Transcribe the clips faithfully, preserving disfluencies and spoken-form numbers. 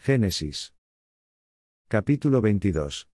Génesis. Capítulo veintidós.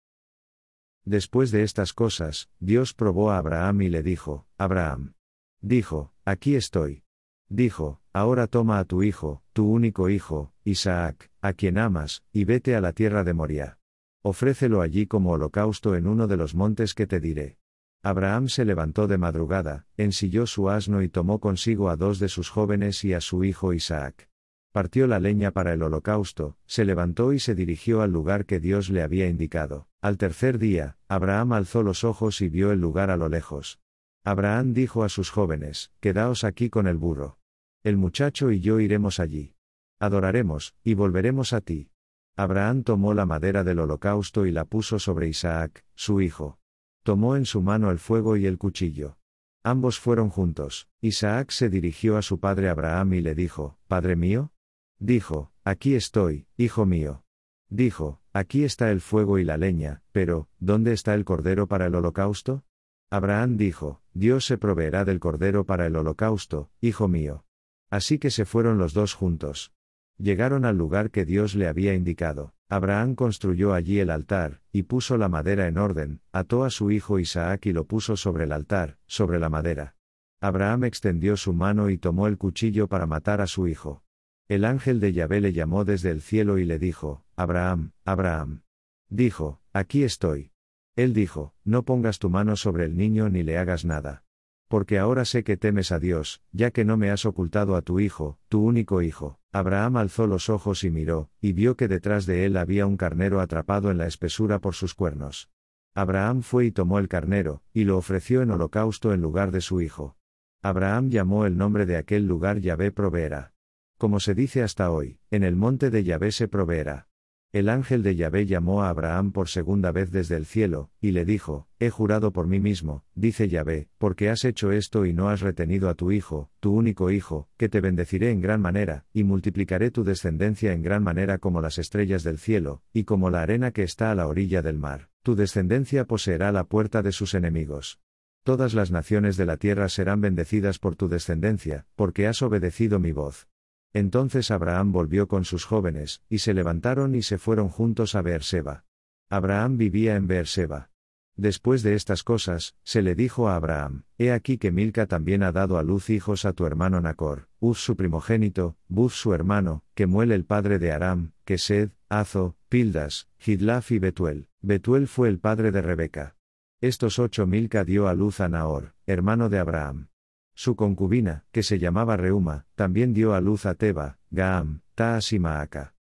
Después de estas cosas, Dios probó a Abraham y le dijo: Abraham. Dijo: Aquí estoy. Dijo: Ahora toma a tu hijo, tu único hijo, Isaac, a quien amas, y vete a la tierra de Moriah. Ofrécelo allí como holocausto en uno de los montes que te diré. Abraham se levantó de madrugada, ensilló su asno y tomó consigo a dos de sus jóvenes y a su hijo Isaac. Partió la leña para el holocausto, se levantó y se dirigió al lugar que Dios le había indicado. Al tercer día, Abraham alzó los ojos y vio el lugar a lo lejos. Abraham dijo a sus jóvenes: Quedaos aquí con el burro. El muchacho y yo iremos allí. Adoraremos, y volveremos a ti. Abraham tomó la madera del holocausto y la puso sobre Isaac, su hijo. Tomó en su mano el fuego y el cuchillo. Ambos fueron juntos. Isaac se dirigió a su padre Abraham y le dijo: ¿Padre mío? Dijo: Aquí estoy, hijo mío. Dijo: Aquí está el fuego y la leña, pero, ¿dónde está el cordero para el holocausto? Abraham dijo: Dios se proveerá del cordero para el holocausto, hijo mío. Así que se fueron los dos juntos. Llegaron al lugar que Dios le había indicado. Abraham construyó allí el altar, y puso la madera en orden, ató a su hijo Isaac y lo puso sobre el altar, sobre la madera. Abraham extendió su mano y tomó el cuchillo para matar a su hijo. El ángel de Yahvé le llamó desde el cielo y le dijo: Abraham, Abraham. Dijo: Aquí estoy. Él dijo: No pongas tu mano sobre el niño ni le hagas nada. Porque ahora sé que temes a Dios, ya que no me has ocultado a tu hijo, tu único hijo. Abraham alzó los ojos y miró, y vio que detrás de él había un carnero atrapado en la espesura por sus cuernos. Abraham fue y tomó el carnero, y lo ofreció en holocausto en lugar de su hijo. Abraham llamó el nombre de aquel lugar Yahvé proveerá. Como se dice hasta hoy, en el monte de Yahvé se proveerá. El ángel de Yahvé llamó a Abraham por segunda vez desde el cielo, y le dijo: He jurado por mí mismo, dice Yahvé, porque has hecho esto y no has retenido a tu hijo, tu único hijo, que te bendeciré en gran manera, y multiplicaré tu descendencia en gran manera como las estrellas del cielo, y como la arena que está a la orilla del mar. Tu descendencia poseerá la puerta de sus enemigos. Todas las naciones de la tierra serán bendecidas por tu descendencia, porque has obedecido mi voz. Entonces Abraham volvió con sus jóvenes, y se levantaron y se fueron juntos a Beerseba. Abraham vivía en Beerseba. Después de estas cosas, se le dijo a Abraham: He aquí que Milca también ha dado a luz hijos a tu hermano Nacor, Uz su primogénito, Buz su hermano, Kemuel el padre de Aram, Kesed, Azo, Pildas, Gidlaf y Betuel. Betuel fue el padre de Rebeca. Estos ocho Milca dio a luz a Nahor, hermano de Abraham. Su concubina, que se llamaba Reuma, también dio a luz a Teba, Gaam, Taas y Maaca.